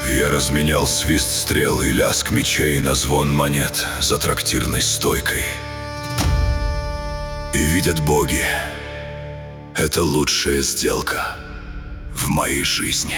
Я разменял свист стрел и лязг мечей на звон монет за трактирной стойкой. И видят боги, это лучшая сделка в моей жизни.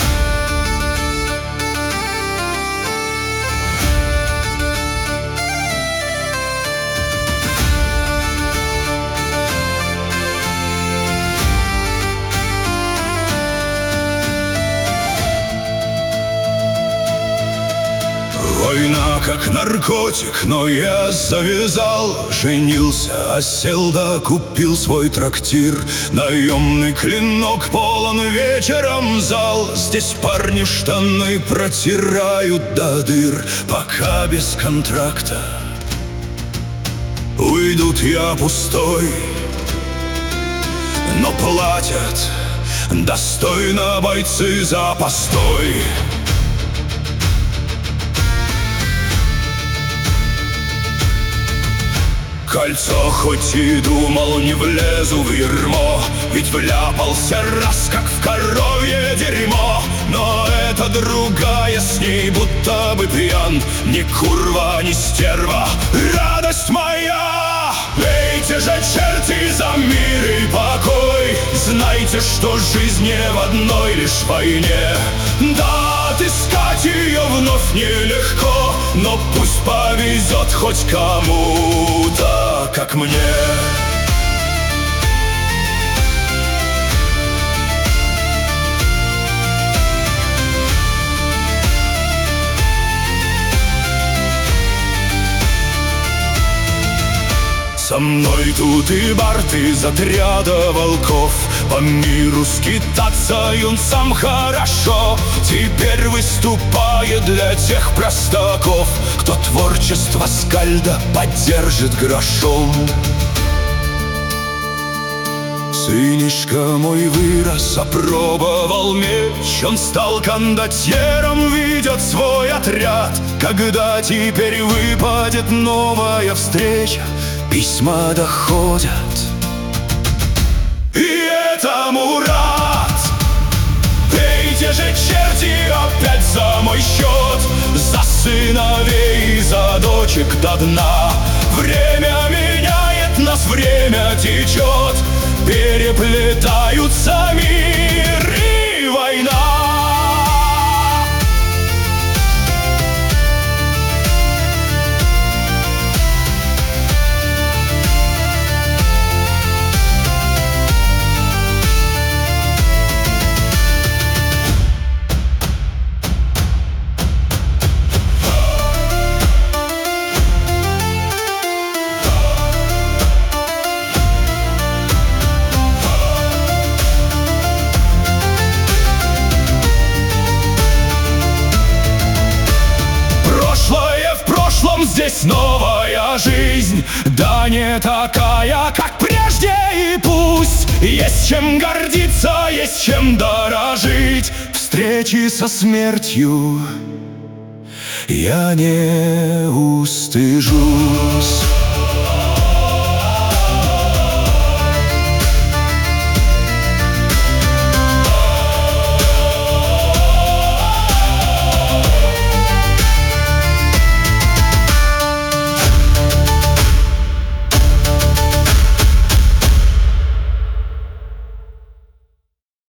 Война как наркотик, но я завязал. Женился, осел да купил свой трактир. Наемный клинок полон вечером зал. Здесь парни штаны протирают до дыр. Пока без контракта уйдут я пустой, но платят достойно бойцы за постой. Кольцо хоть и думал, не влезу в ярмо, ведь вляпался раз, как в коровье дерьмо. Но это другая, с ней будто бы пьян. Ни курва, ни стерва, радость моя. Пейте же, черти, за мир и покой. Знайте, что жизнь не в одной лишь войне. Да, отыскать ее вновь нелегко, но пусть повезет хоть кому-то, как мне. Со мной тут и Барт из отряда волков. По миру скитаться юнцам хорошо. Теперь выступает для тех простаков, кто творчество скальда поддержит грошом. Сынишка мой вырос, опробовал меч. Он стал кондотьером, ведет свой отряд. Когда теперь выпадет новая встреча, письма доходят, и этому рад. Пейте же, черти, опять за мой счет, за сыновей и за дочек до дна. Время меняет нас, время течет, переплетаются мир и война. Здесь новая жизнь, да не такая, как прежде, и пусть есть чем гордиться, есть чем дорожить. Встречи со смертью я не устыжусь.